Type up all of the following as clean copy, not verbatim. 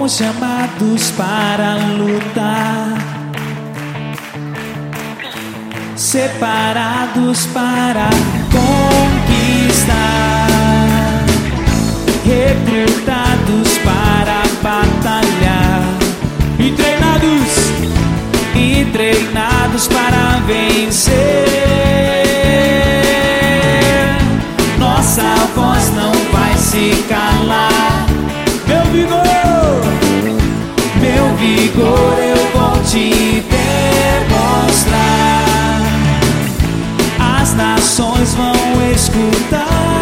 Fomos chamados para lutar, separados para conquistar, recrutados para batalhar e treinados para vencer. Nossa voz não vai se calar. Meu vigor eu vou te demonstrar. As nações vão escutar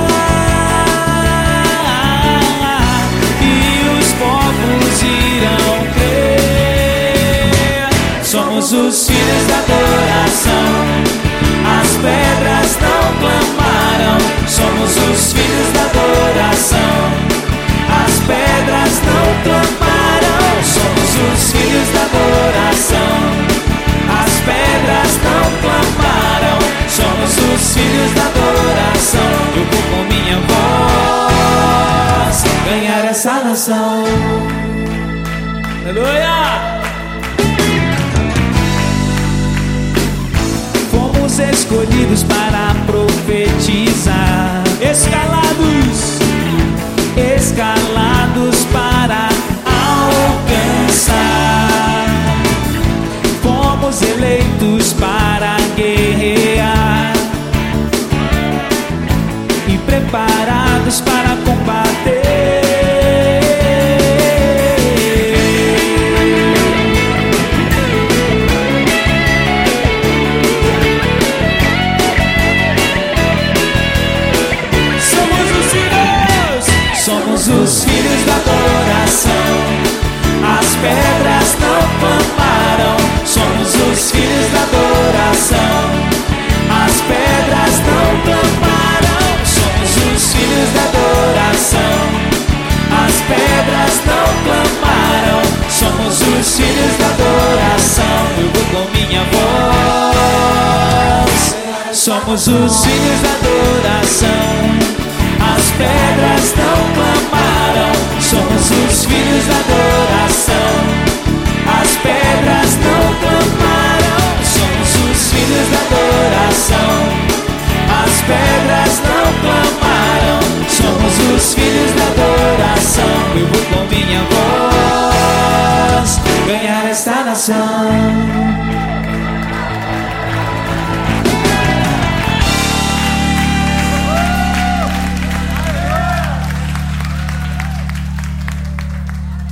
e os povos irão crer. Somos os filhos da adoração. As pedras não clamaram. Somos os filhos da adoração. As pedras não clamaram. Somos os filhos da adoração. As pedras não clamaram. Somos os filhos da adoração. Eu vou com minha voz ganhar essa nação. Aleluia! Fomos escolhidos para profetizar. Escalados para alcançar. Fomos eleitos para guerrear e preparados para combater. Somos os filhos da adoração. As pedras não clamaram. Somos os filhos da adoração. As pedras não clamaram. Somos os filhos da adoração. As pedras não clamaram. Somos os filhos da adoração. Eu vou com minha voz. Somos os filhos da adoração. As pedras não clamaram. Somos os filhos da adoração. As pedras não clamaram. Somos os filhos da adoração. As pedras não clamaram. Somos os filhos da adoração. Eu vou com minha voz ganhar esta nação.